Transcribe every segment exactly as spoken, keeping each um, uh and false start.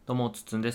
どうもつつんです。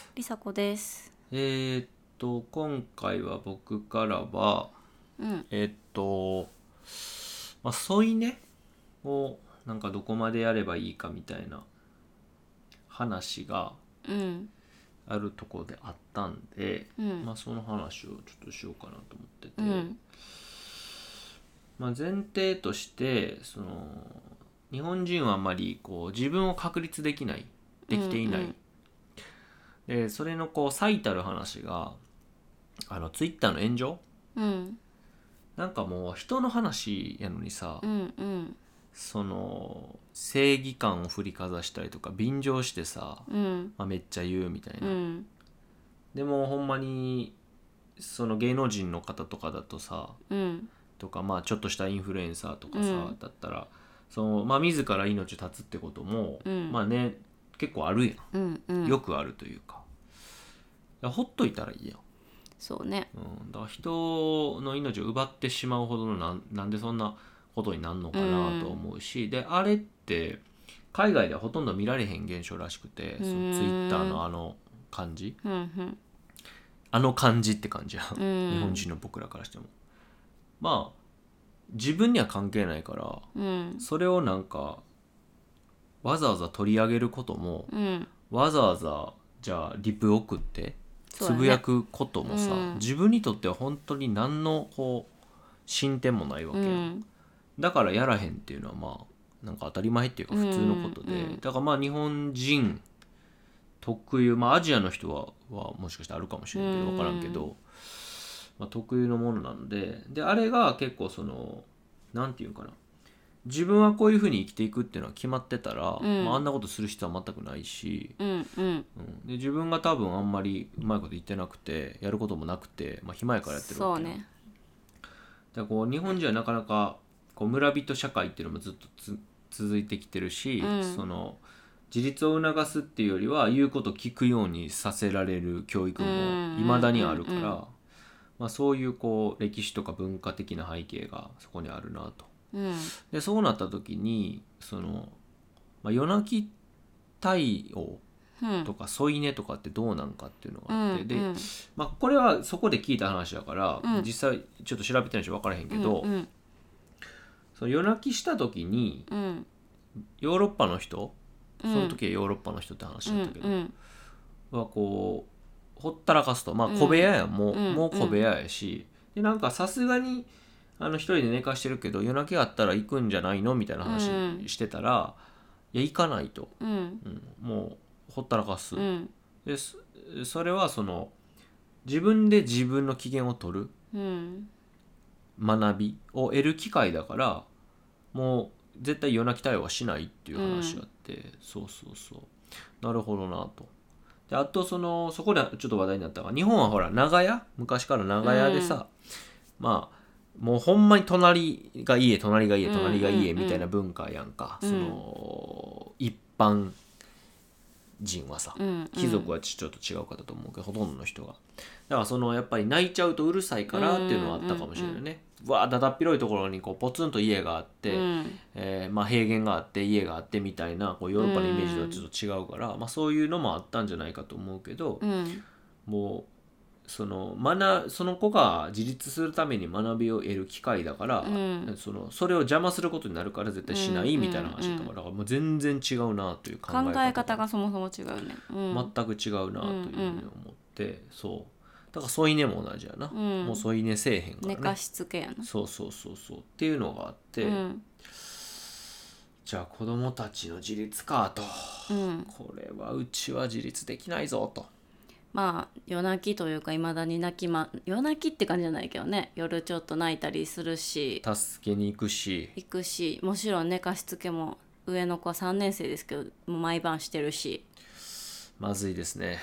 りさこです。 えー、っと今回は僕からはうんえー、っとまあ添い寝をなんかどこまでやればいいかみたいな話がうんあるところであったんで、 うんまあその話をちょっとしようかなと思ってて、 うんまあ、前提としてその日本人はあまりこう自分を確立できないできていない、でそれのこう最たる話があのツイッターの炎上。 うんなんかもう人の話やのにさ、 うんうんその正義感を振りかざしたりとか便乗してさ、 うんまあ、めっちゃ言うみたいな。 うんでもほんまにその芸能人の方とかだとさ、 うんとかまあちょっとしたインフルエンサーとかさ、 うんだったらそのまあ自ら命を絶つってことも、 うんまあね結構あるやん、 うんうんよくあるというか、いやほっといたらいいやん。 そうね。 うん、だから人の命を奪ってしまうほどのなんなんでそんなことになるのかなと思うし、であれって海外ではほとんど見られへん現象らしくて、 うそのツイッターーんのあの感じうんうんあの感じって感じやん、 うん日本人の僕らからしても。まあ自分には関係ないからうんそれをなんかわざわざ取り上げることも、 うんわざわざじゃあリプ送ってそうだねつぶやくこともさ、 うん自分にとっては本当に何のこう進展もないわけうやん、 んだからやらへんっていうのはまあなんか当たり前っていうか普通のことで、 うんうんだからまあ日本人特有、まあアジアの人ははもしかしてあるかもしれんけど分からんけど、まあ、特有のものなので、であれが結構そのなんていうかな、自分はこういうふうに生きていくっていうのは決まってたら、 うんまあ、あんなことする必要は全くないし、 うんうんうんで自分が多分あんまりうまいこと言ってなくてやることもなくて、まあ、暇やからやってるわけやん。 そうね。 だからこう日本人はなかなかこう村人社会っていうのもずっとつ続いてきてるし、 うんその自立を促すっていうよりは言うこと聞くようにさせられる教育もいまだにあるから、 うんうんうんまあ、そういうこう歴史とか文化的な背景がそこにあるなと。 うんでそうなった時にその、まあ、夜泣き対応うんとか添い寝とかってどうなんかっていうのがあって、で、 うんまあ、これはそこで聞いた話だから、 うん実際ちょっと調べてないし分からへんけど、 うんその夜泣きした時にうんヨーロッパの人、 うんその時はヨーロッパの人って話うんだったけど、 うんはこうほったらかすと、まあ小部屋やん、もう、 うんもう小部屋やし、でなんかさすがにあの一人で寝かしてるけど夜泣きがあったら行くんじゃないのみたいな話うんしてたら、いや行かないと、 うんうん、もうほったらかす、 うんでそそれはその自分で自分の機嫌を取るうん学びを得る機会だから、もう絶対夜泣き対応はしないっていう話があって、そうそうそうなるほどなと。であとそのそこでちょっと話題になったのが、日本はほら長屋、昔から長屋でさ、まあもうほんまに隣が家隣が家隣が家みたいな文化やんか、 うんその一般人はさ、 うん貴族はちょっと違うかだと思うけど、ほとんどの人がだからそのやっぱり泣いちゃうとうるさいからっていうのはあったかもしれないね。わあだだっ広いところにこうポツンと家があって、 うんえーまあ、平原があって家があってみたいなこうヨーロッパのイメージとはちょっと違うから、まあ、そういうのもあったんじゃないかと思うけど、 うんもうその学その子が自立するために学びを得る機会だから、 うんそのそれを邪魔することになるから絶対しないみたいな話だったから、だからもう全然違うなという考考え方え方がそもそも違うね。うん全く違うなというふうに思って、そうだから添い寝も同じやな、 うんもう添い寝せえへんからね、 寝かしつけやな。 そうそうそうそうっていうのがあって、 うんじゃあ子供たちの自立かと、 うんこれはうちは自立できないぞと。 まあ夜泣きというかいまだに泣きま夜泣きって感じじゃないけどね、夜ちょっと泣いたりするし助けに行くし、 行くし、もちろん寝かしつけも上の子はさんねん生ですけどもう毎晩してるし。 まずいですね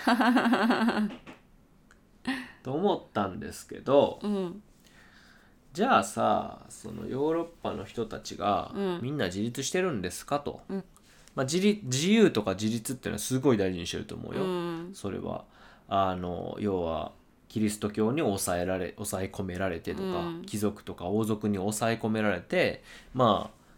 と思ったんですけど、 うんじゃあさそのヨーロッパの人たちがうんみんな自立してるんですかと、 うんまあ、自立自由とか自立っていうのはすごい大事にしてると思うよ、 うんそれはあの要はキリスト教に抑えられ抑え込められてとか、 うん貴族とか王族に抑え込められて、まあ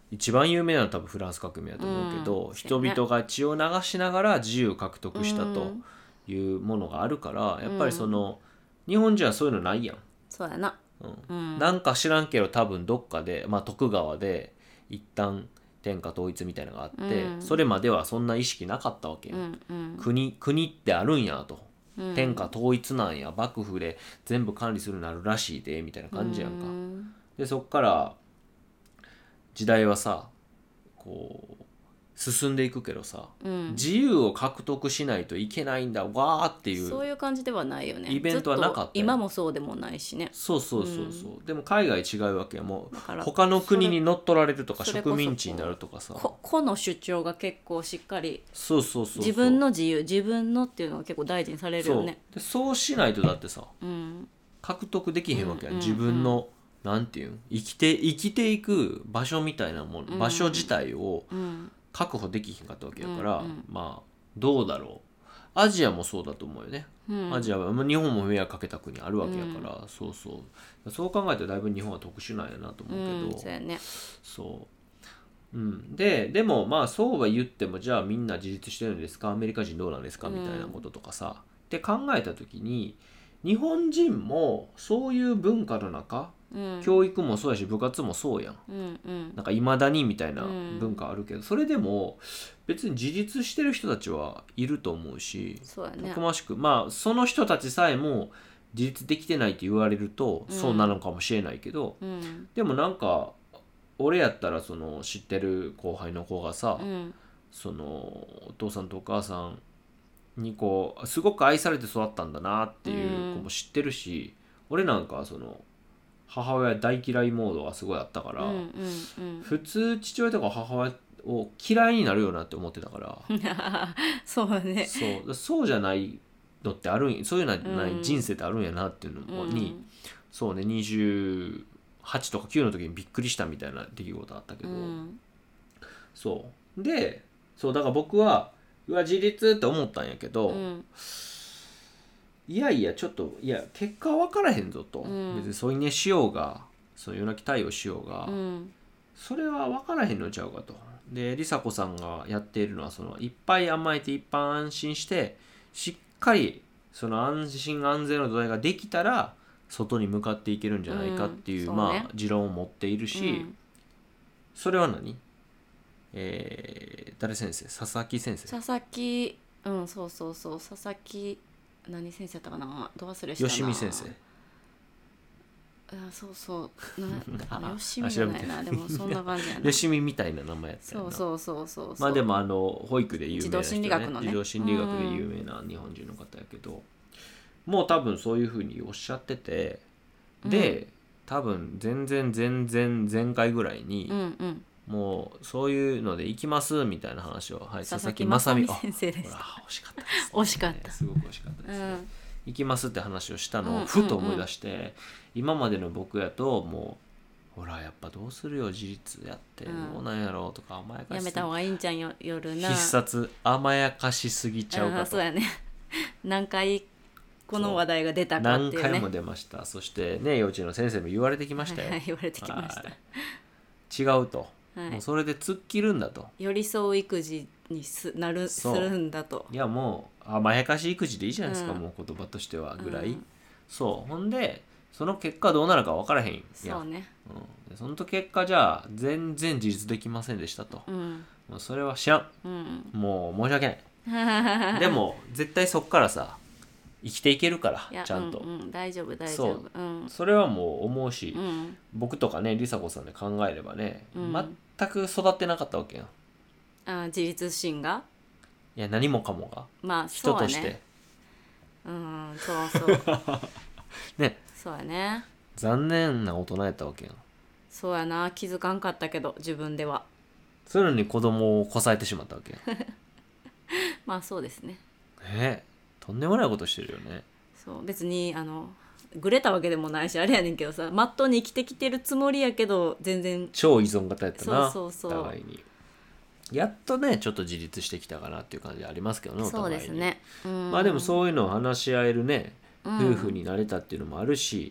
一番有名なのは多分フランス革命だと思うけど、 うん人々が血を流しながら自由を獲得したというものがあるから、やっぱりその日本人はそういうのないやん、 そうやな。 うんうんなんか知らんけど多分どっかで、まあ、徳川で一旦天下統一みたいなのがあって、 うんそれまではそんな意識なかったわけよ、 うんうん国国ってあるんやと、 うん天下統一なんや、幕府で全部管理するようになるらしいでみたいな感じやんか、 うんでそっから時代はさこう進んでいくけどさ、 うん自由を獲得しないといけないんだわーっていうそういう感じではないよね。 イベントはなかったよずっと今もそうでもないしね。 そうそうそうそう、でも海外違うわけや、もうだから他の国に乗っ取られるとかそれこそ植民地になるとかさ、 こ個の主張が結構しっかりそうそうそうそう自分の自由自分のっていうのが結構大事にされるよね。 そうでそうしないとだってさうん獲得できへんわけやん、 うん自分のなんていうん生きて生きていく場所みたいなもの、 うん場所自体をうん確保できひんかったわけやから、 うんうんまあどうだろう、アジアもそうだと思うよね、 うんアジアは、まあ、日本も迷惑かけた国あるわけやから、そうそうそう考えたらだいぶ日本は特殊なんやなと思うけど、 うんそうやね。 そう、うん、ででもまあそうは言ってもじゃあみんな自立してるんですか、アメリカ人どうなんですかみたいなこととかさ、って考えた時に日本人もそういう文化の中、 うん教育もそうやし部活もそうやん、 うんうんなんかいまだにみたいなうん文化あるけど、それでも別に自立してる人たちはいると思うし、 そうやねたく。ましくまあその人たちさえも自立できてないって言われるとそうなのかもしれないけど、 うんでもなんか俺やったらその知ってる後輩の子がさ、 うんそのお父さんとお母さんにこうすごく愛されて育ったんだなっていう子も知ってるし、俺なんかはその母親大嫌いモードがすごいあったから、 うんうん普通父親とか母親を嫌いになるよなって思ってたからうんそうやね。 そうそうじゃないのってあるんそういうのないうん人生ってあるんやなっていうのに、そうねにじゅうはちとかきゅうの時にびっくりしたみたいな出来事あったけど、 うんそうでそうだから僕はうわ自立って思ったんやけど、 うんいやいやちょっといや結果は分からへんぞと、 うん別に添い寝しようがその夜泣き対応しようが、 うんそれは分からへんのちゃうかと。で梨紗子さんがやっているのはそのいっぱい甘えていっぱい安心してしっかりその安心安全の土台ができたら外に向かっていけるんじゃないかっていう,、 うんそうねまあ持論を持っているし、 うんそれは何えー、誰先生佐々木先生佐々木うんそうそうそう佐々木何先生やったかなど忘れしたな吉見先生あそうそうなあよしみじゃないなでもそんな感じやな吉見みたいな名前やったよな。 そうそうそうそうそうまあでもあの保育で有名な人、ね、 児童心理学のね児童心理学で有名な日本人の方やけど、もう多分そういうふうにおっしゃってて、で多分全然全然前回ぐらいに、 うんうんもうそういうので行きますみたいな話を、はい、 佐々木正美先生ですほら惜しかったです、ね、 惜しかったすごく惜しかったですね、 うん行きますって話をしたのうんうんうんをふと思い出して、今までの僕やともうほらやっぱどうするよ自立やってうんどうなんやろうとか甘やかしすぎやめた方がいいんじゃんよ夜な必殺甘やかしすぎちゃうかとあそうやね何回この話題が出たかっていうね何回も出ました。そしてね幼稚園の先生も言われてきましたよ、 はいはい言われてきましたはい違うと、 はいもうそれで突っ切るんだと。 寄り添う育児にすなるすそうるんだといやもう甘やかし育児でいいじゃないですか、 うんもう言葉としてはぐらい、 うんそうほんでその結果どうなるか分からへんやんそうねうん、でその結果じゃあ全然自立できませんでしたと、 うんもうそれは知らんうんもう申し訳ないでも絶対そっからさ生きていけるからいやちゃんと、 うんうん、大丈夫大丈そ夫うんそれはもう思うし、 うん僕とかね梨紗子さんで考えればね、 うん全く育ってなかったわけやん。 あ自立心がいや何もかもがまあそうやね人としてうんそうそうねそうやね残念な大人やったわけやん。 そうやな気づかんかったけど自分ではそういうのに子供をこさえてしまったわけやんまあそうですねねとんでもないことしてるよね。 そう別にあのグレたわけでもないしあれやねんけどさまっとうに生きてきてるつもりやけど全然超依存型やったな、 そうそうそう互いに。やっとねちょっと自立してきたかなっていう感じありますけどねおそう互いに。 ですね、うん、 まあでもそういうのを話し合えるねうん夫婦になれたっていうのもあるし、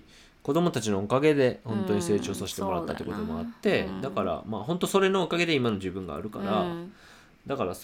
子供たちのおかげで本当に成長させてもらったってこともあって、 うんだからまあ本当それのおかげで今の自分があるから、 うんだから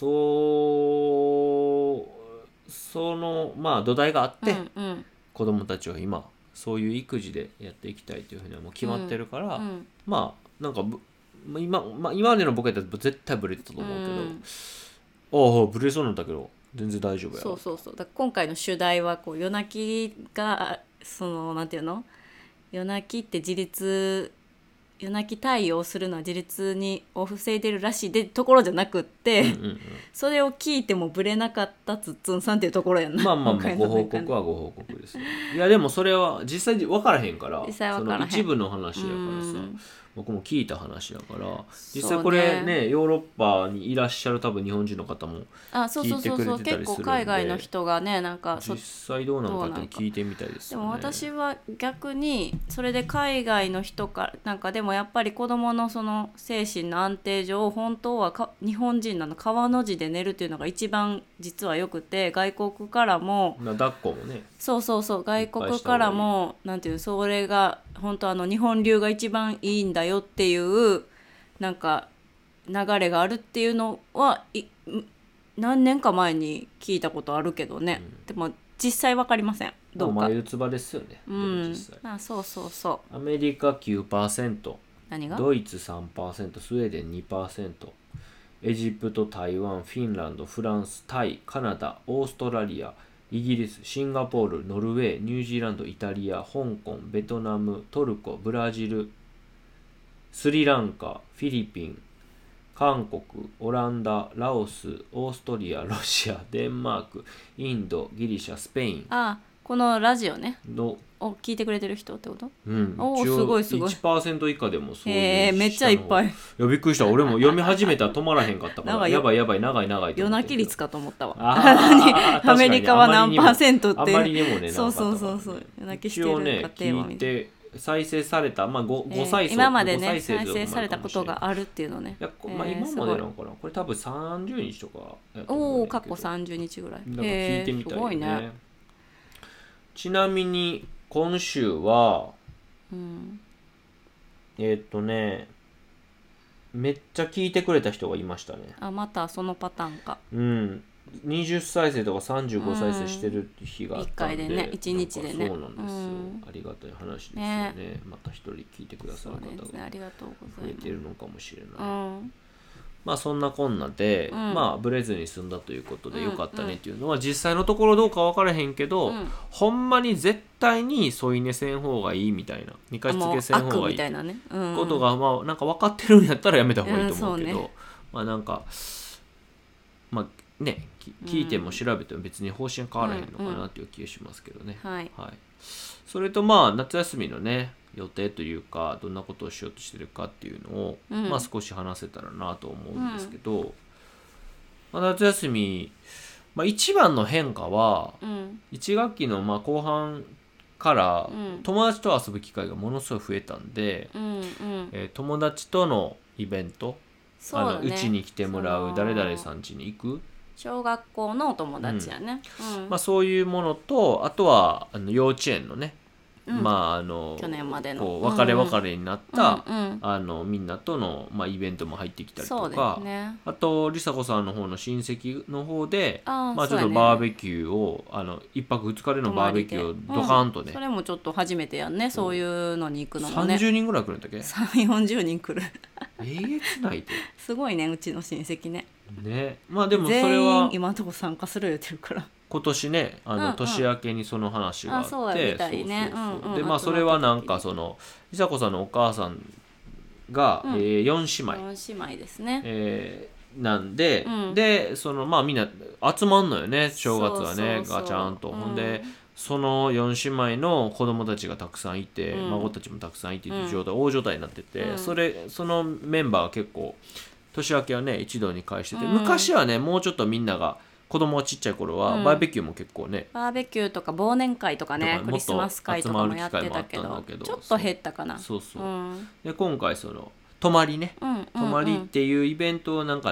そうそのまあ土台があって、 うんうん子供たちは今そういう育児でやっていきたいというふうにはもう決まってるから、 うんまあなんかぶまあ今、まあ、今までのボケだと絶対ブレてたと思うけど、 うんああブレそうなんだけど全然大丈夫やそうそうそうだから今回の主題はこう夜泣きがそのなんていうの夜泣きって自立夜泣き対応するのは自立にを防いでるらしいでところじゃなくって、 うんうんうん、 それを聞いてもブレなかったつっつんさんっていうところやんな。 まあまあまあ今回のご報告はご報告ですね。いやでもそれは実際分からへんから実際分からへんその一部の話やからさ、 うん僕も聞いた話やから実そうね際これねヨーロッパにいらっしゃる多分日本人の方もあそうそうそうそう聞いてくれてたりするんで結構海外の人がねなんかそ実際どうなのかって聞いてみたいですよね。 でも私は逆にそれで海外の人からなんかでもやっぱり子どものその精神の安定上本当はか日本人なの川の字で寝るっていうのが一番実はよくて外国からもまあ抱っこもねそうそうそう外国からもなんていうそれが本当あの日本流が一番いいんだよっていうなんか流れがあるっていうのはい何年か前に聞いたことあるけどね、うん、でも実際わかりませんどうか眉唾ですよね、 うん、実際あそうそうそうアメリカ きゅうパーセント何がドイツ さんパーセント スウェーデン にパーセント エジプト台湾フィンランドフランスタイカナダオーストラリアイギリスシンガポールノルウェーニュージーランドイタリア香港ベトナムトルコブラジルスリランカフィリピン韓国オランダラオスオーストリアロシアデンマークインドギリシャスペインあこのラジオねのを聞いてくれてる人ってこと？ うん、 おーすごいすごいいちパーセント 以下でもそういうえー、めっちゃいっぱい。 いやびっくりした俺も読み始めたら止まらへんかったからやばいやばい長い長い夜泣き率かと思ったわあアメリカは何パーセントってあまりにもねそうそうそうそう夜泣きしてる一応ね家庭は聞いて再生されたまあ 5, えー、 再生今までね再再生されたことがあるっていうのねいや、まあ、今までなのかなこれ多分さんじゅうにちとかやと思うんだけどおお過去さんじゅうにちぐらいだから聞いてみたいよね、 すごいねちなみに今週はうんえー、っとねめっちゃ聞いてくれた人がいましたねあまたそのパターンかうんにじゅっ再生とかさんじゅうご再生してる日があったんで、 うん、いっかいでねいちにちでねそうなんですよ、 うん、 ありがたい話ですよね、 ねまた一人聞いてくださる方そうですねがありがとうござ増えいますてるのかもしれない、 うんまあそんなこんなで、 うんまあブレずに済んだということでよかったねうんっていうのは実際のところどうか分からへんけど、 うんほんまに絶対に添い寝せん方がいいみたいな二回付けせん方もう悪がいいみたいなね、うん、 ことがまあなんか分かってるんやったらやめた方がいいと思うけど、 うんそうねまあなんかまあねき聞いても調べても別に方針変わらへんのかなっていう気がしますけどね、 はいはい、それとまあ夏休みのね予定というかどんなことをしようとしてるかっていうのを、 うんまあ少し話せたらなと思うんですけど、まあ、夏休み、まあ、一番の変化はうんいち学期のまあ後半からうん友達と遊ぶ機会がものすごい増えたんで、 うんうんえー友達とのイベントそうだねあのうちに来てもらうその誰々さん家に行く、 小学校のお友達やね、うんまあ、そういうものとあとはあの幼稚園のね、 うんまああの去年までのこう別れ別れになった、 うんうんあのみんなとの、まあ、イベントも入ってきたりそうでとか、 すねあと梨紗子さんの方の親戚の方でまあ、ちょっとあーそうやねバーベキューをあのいっぱくふつかでのバーベキューをドカーンとね、 うんそれもちょっと初めてやんねそういうのに行くのもねさんじゅうにんぐらい来るんだっけさんじゅう、よんじゅうにん来るえげつないてすごいねうちの親戚ねねまあでもそれ全員は今のとこ参加する言ってるから今年ねあの、 うんうん年明けにその話があってあそうやみたいねそうそうそううんうんでまあそれはなんかその梨紗子さんのお母さんが、 うんえー、よん姉妹、 よん姉妹ですね、 えーなんで、 うんでそのまあみんな集まんのよね正月はねそうそうそうガチャンと、 うんほんでそのよん姉妹の子供たちがたくさんいて、 うん孫たちもたくさんいてっていううん状態、大状態になってて、 うんそれそのメンバーが結構年明けはね一堂に会してて、 うん昔はねもうちょっとみんなが子供がちっちゃい頃は、 うんバーベキューも結構ねバーベキューとか忘年会とかねとかクリスマス会とかもやってたけもっと集まどる機会もあったんだけどちょっと減ったかなそうそう、 うんで今回その泊まりねうんうんうん泊まりっていうイベントをなんかね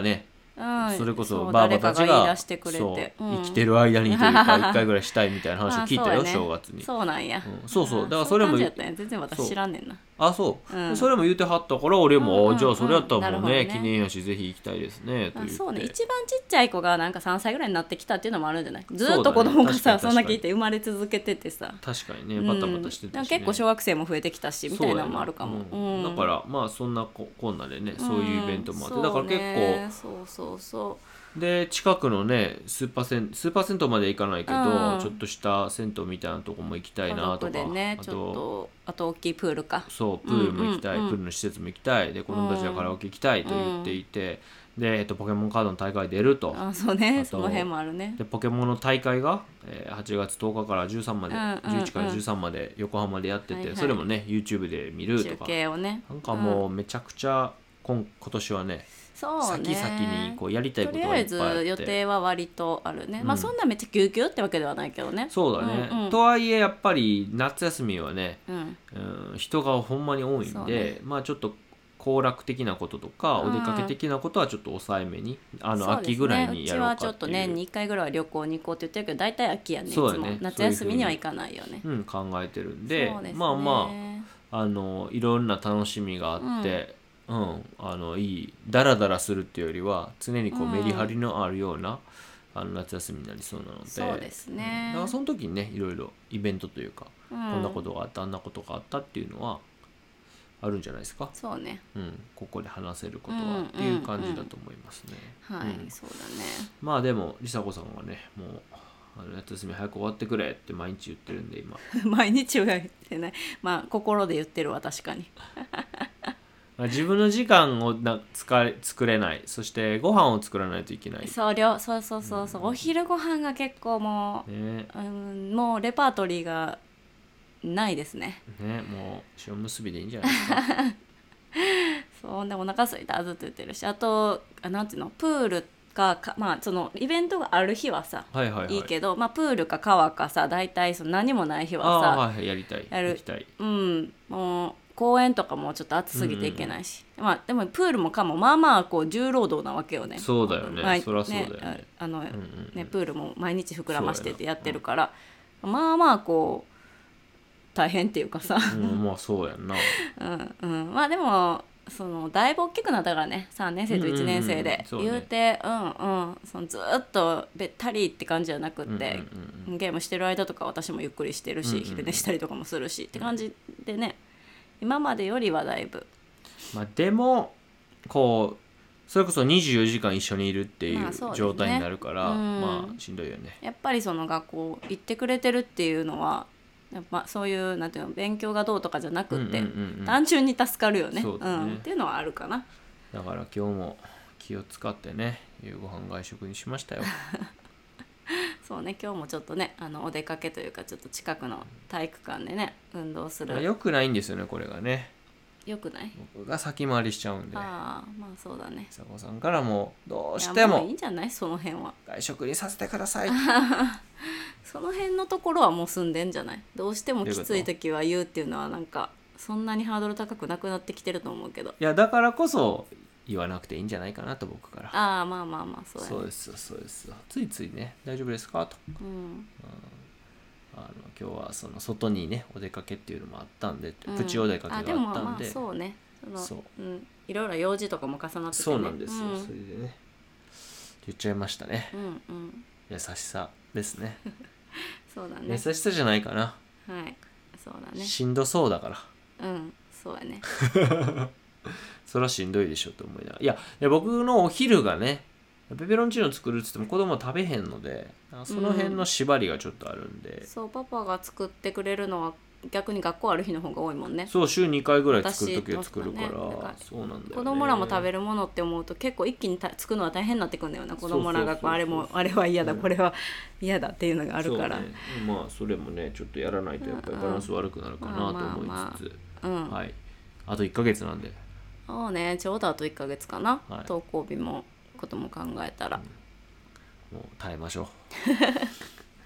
うん、 それこそそうばあばたち誰かが言いが出してくれそうて、うん生きてる間にというかいっかいぐらいしたいみたいな話を聞いたよ、 あそうやね正月に。 そうなんや、 うんそうそうあだからそれもういう感じやったんや全然私知らんねんな。 あそう、 うんそれも言うてはったから俺も、 うんうんうんじゃあそれやったらもうねなるほどね記念やしぜひ行きたいですねと言って。 あそうね、一番ちっちゃい子がなんかさんさいぐらいになってきたっていうのもあるんじゃない。ずそうだねっと子供がさ、 確かに確かにそんだけいて生まれ続けててさ、 確かにねバタバタしてたし、ねうん、結構小学生も増えてきたしみたいなのもあるかも、 そうやなうんうんだからまあそんなここんなでねそういうイベントもあって、 うんだから結構そうねそうそうそで近くのねスーパーセンスーパー銭湯まで行かないけど、 うんちょっとした銭湯みたいなとこも行きたう、 いなとか、 家族でねあちょっととあと大きいプールか、 そうプールも行きたい、 うんうんうんプールの施設も行きたいで子供たちはカラオケ行きたいと言っていて、で、えっと、ポケモンカードの大会出ると。 あそうあとねその辺もあるね。 でポケモンの大会が、えーはちがつとおかからじゅうさんまで、 うんうんうんじゅういちからじゅうさんまで横浜でやってて、 はいはいそれもね YouTube で見ると中か継をねなんかもうめちゃくちゃ今今年はねそうね先々にこうやりたいことがとりあえずいっぱいあって予定は割とあるね、 うんまあそんなめっちゃぎゅうぎゅうってわけではないけどね。 そうだね、 うんうんとはいえやっぱり夏休みはね、 うんうん、人がほんまに多いんで、 そうねまあちょっと行楽的なこととか、 うんお出かけ的なことはちょっと抑えめにあの、 そうですね秋ぐらいにやろうかっていううちはちょっと年にいっかいぐらいは旅行に行こうって言ってるけど大体秋やねいつもそうだね夏休みには行かないよね。 うん、考えてるんでそうですねまあまああのいろんな楽しみがあって、うんあのいいダラダラするっていうよりは常にこううんメリハリのあるような、あの夏休みになりそうなのでそうですねうんだからその時にねいろいろイベントというか、 うんこんなことがあったあんなことがあったっていうのはあるんじゃないですか、 そうねうん、ここで話せることうんはっていう感じだと思いますね、 はい、 うんそうだね。 まあでもりさこさんがねもうあの夏休み早く終わってくれって毎日言ってるんで今毎日は言ってないまあ心で言ってるわ確かに。 まあ自分の時間をな使い作れないそしてご飯を作らないといけない、 そうりょそうそうそうそう、お昼ご飯が結構もう、 ねうん、もうレパートリーがないですね。 ねもう塩結びでいいんじゃないですかそうでお腹空いたずっと言ってるし、あとあなんていうのプールかかまあそのイベントがある日はさ、 はいはいはいいいけど、まあ、プールか川かさ大体その何もない日はさ、 ああはいはいやりたいやる行きたいうんもう公園とかもちょっと暑すぎていけないし、まあでもプールもかもまあまあこう重労働なわけよね。 そうだよねまあそりゃそうだよねああの、 んうんうんねプールも毎日膨らましてってそうやなやってるから、まあまあこう大変っていうかさ、 うんまあそうやんなうんうん、まあでもそのだいぶ大きくなったからねさんねん生といちねん生で、 うんうんうんそうね言うてうんうんそのずっとべったりって感じじゃなくって、 うんうんゲームしてる間とか私もゆっくりしてるし、 うんうん昼寝したりとかもするしって感じでね今までよりはだいぶまあでもこうそれこそにじゅうよじかん一緒にいるっていうまあそうですね状態になるから、 うんまあしんどいよねやっぱりその学校行ってくれてるっていうのはやっぱそういうなんていうの勉強がどうとかじゃなくって、 うんうんうんうん単純に助かるよねそうだねん、っていうのはあるかな。 だから今日も気を使ってね夕ご飯外食にしましたよそうね今日もちょっとねあのお出かけというかちょっと近くの体育館でね運動するよくないんですよねこれがねよくない？ 僕が先回りしちゃうんでああまあそうだね。 佐子さんからもどうしていやもういもいんじゃないその辺は。 外食にさせてくださいその辺のところはもう済んでんじゃない？どうしてもきつい時は言うっていうのはなんかそんなにハードル高くなくなってきてると思うけど。 いやだからこそ言わなくていいんじゃないかなと僕からああまあまあまあそうやね。 そうですよそうですよついついね大丈夫ですかとうんあの今日はその外にねお出かけっていうのもあったんで、 うんプチお出かけがああでもまあったんでそうねそのそううん、いろいろ用事とかも重なってて、ね、 そうなんですよ、 うんそれでね言っちゃいましたねうんうん優しさですねそうだね優しさじゃないかな、 はいそうだねしんどそうだからうんそうやねそれはしんどいでしょと思いながらいやいや僕のお昼がねペペロンチーノ作るっつっても子供は食べへんのでその辺の縛りがちょっとあるんで、 そうパパが作ってくれるのは逆に学校ある日の方が多いもんね。 そう週にかいぐらい作る時は作るから、 私の方がねそうなんだよね子供らも食べるものって思うと結構一気にた作るのは大変になってくるんだよな。子供らがこうあれもあれは嫌だ、これは嫌だっていうのがあるから、 そうね、まあそれもねちょっとやらないとやっぱりバランス悪くなるかなと思いつつ、 うんはいあといっかげつなんでそうねちょうどあといっかげつかな、 はい登校日もことも考えたら、 もう耐えましょう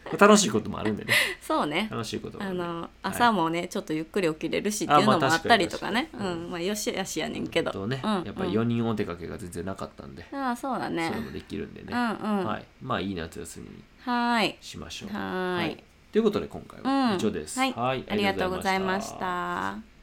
楽しいこともあるんでね。 そうね。 楽しいこともああるんで、 の朝もね、ちょっとゆっくり起きれるしっていうのもあったりとかね。 あまあ確かに確かにうん、まあよしあしやねんけど。 とね、 うんやっぱりよにんお出かけが全然なかったんで、 ああ、そうだね。 そういうのもできるんでね。 うんうん。 はい。まあいい夏休みにはーい。 しましょう。 はーい。 ということで今回はうん以上です。 はい。 はい。 ありがとうございましありがとうございました。 た。